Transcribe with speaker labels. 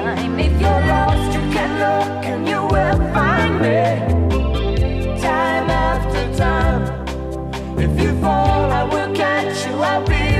Speaker 1: time. If you're lost, you can look and you will find me. Time after time. If you fall, I will catch you. I'll be